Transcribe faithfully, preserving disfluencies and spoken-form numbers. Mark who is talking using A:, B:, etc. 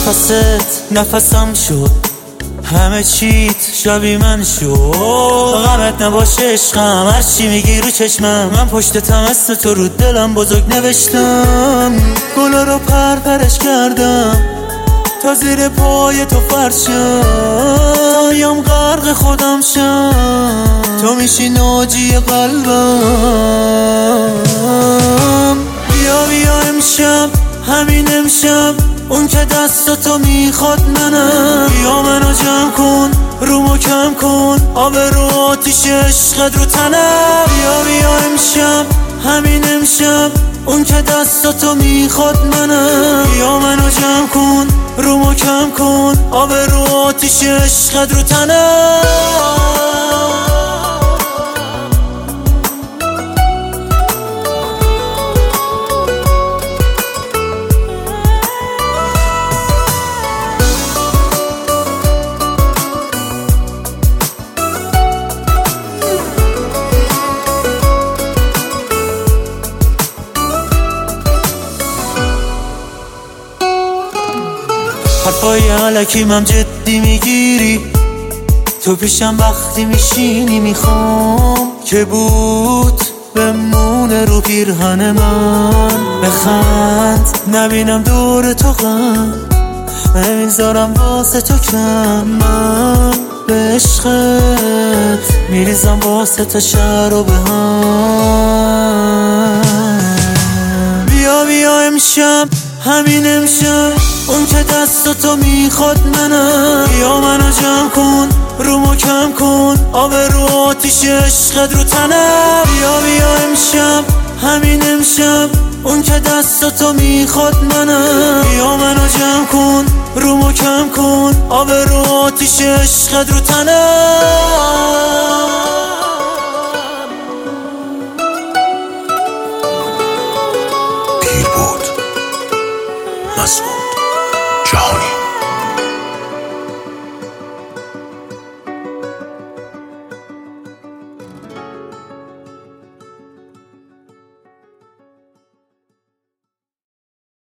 A: نفست نفسم شد، همه چیت شبی من شد. غمت نباشه عشقم، هرچی میگی رو چشمم، من پشتتم اسم تو رو دلم بزرگ نوشتم. گلا رو پرپرش کردم تا زیر پای تو فرشم، تا میام غرق خودم شم، تو میشی ناجی قلبم. بیا بیا امشب، همین امشب، اون که دستاتو میخواد منم. بیا منو جمع کن، رومو کم کن، آب رو آتیش عشقت رو تنم. بیا بیا امشب، همین امشب، اون که دستاتو میخواد منم. بیا منو جمع کن، رومو کم کن، آب رو آتیش عشقت رو تنم. حرفای علکی من جدی میگیری، تو پیشم وقتی میشینی میخوام که بود بمونه رو پیرهن من. بخند نبینم دور تو غم، نمیذارم واسه تو کم. من به عشقت میریزم واسه تا شهر و به هم. بیا بیا امشب، همین امشب، اون که دستاتو میخواد منم. بیا منو جمع کن، رومو کم کن، آب رو آتیش عشقت رو تنم. بیا بیا امشب، همین امشب، اون که دستاتو میخواد منم. بیا منو جمع کن، رومو کم کن، آب رو آتیش عشقت رو تنم.